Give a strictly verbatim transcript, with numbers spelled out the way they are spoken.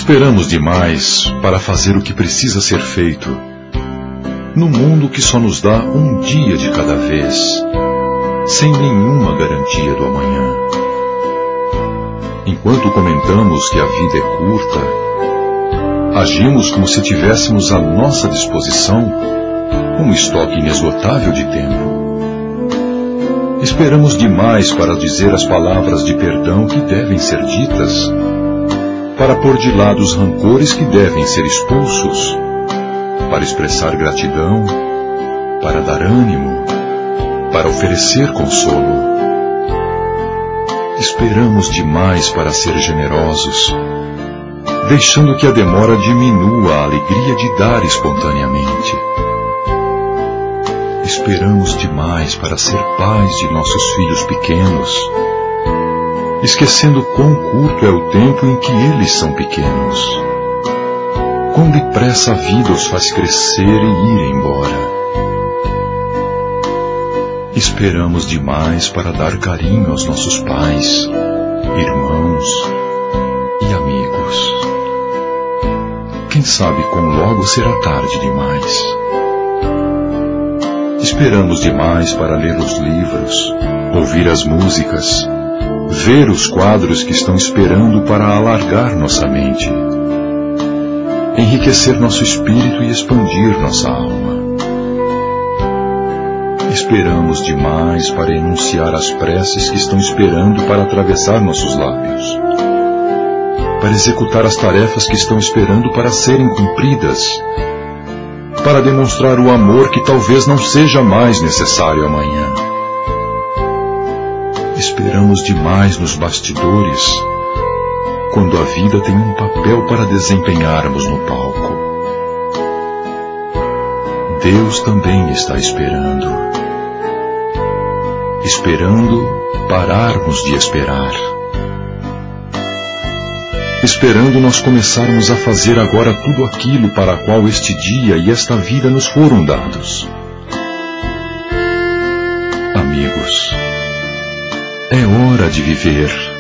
Esperamos demais para fazer o que precisa ser feito, no mundo que só nos dá um dia de cada vez, sem nenhuma garantia do amanhã. Enquanto comentamos que a vida é curta, agimos como se tivéssemos à nossa disposição um estoque inesgotável de tempo. Esperamos demais para dizer as palavras de perdão que devem ser ditas, para pôr de lado os rancores que devem ser expulsos, para expressar gratidão, para dar ânimo, para oferecer consolo. Esperamos demais para ser generosos, deixando que a demora diminua a alegria de dar espontaneamente. Esperamos demais para ser pais de nossos filhos pequenos, esquecendo quão curto é o tempo em que eles são pequenos. Quão depressa a vida os faz crescer e ir embora. Esperamos demais para dar carinho aos nossos pais, irmãos e amigos. Quem sabe quão logo será tarde demais. Esperamos demais para ler os livros, ouvir as músicas, ver os quadros que estão esperando para alargar nossa mente, enriquecer nosso espírito e expandir nossa alma. Esperamos demais para enunciar as preces que estão esperando para atravessar nossos lábios, para executar as tarefas que estão esperando para serem cumpridas, para demonstrar o amor que talvez não seja mais necessário amanhã. Esperamos demais nos bastidores, quando a vida tem um papel para desempenharmos no palco. Deus também está esperando. Esperando pararmos de esperar. Esperando nós começarmos a fazer agora tudo aquilo para a qual este dia e esta vida nos foram dados. Amigos, é hora de viver.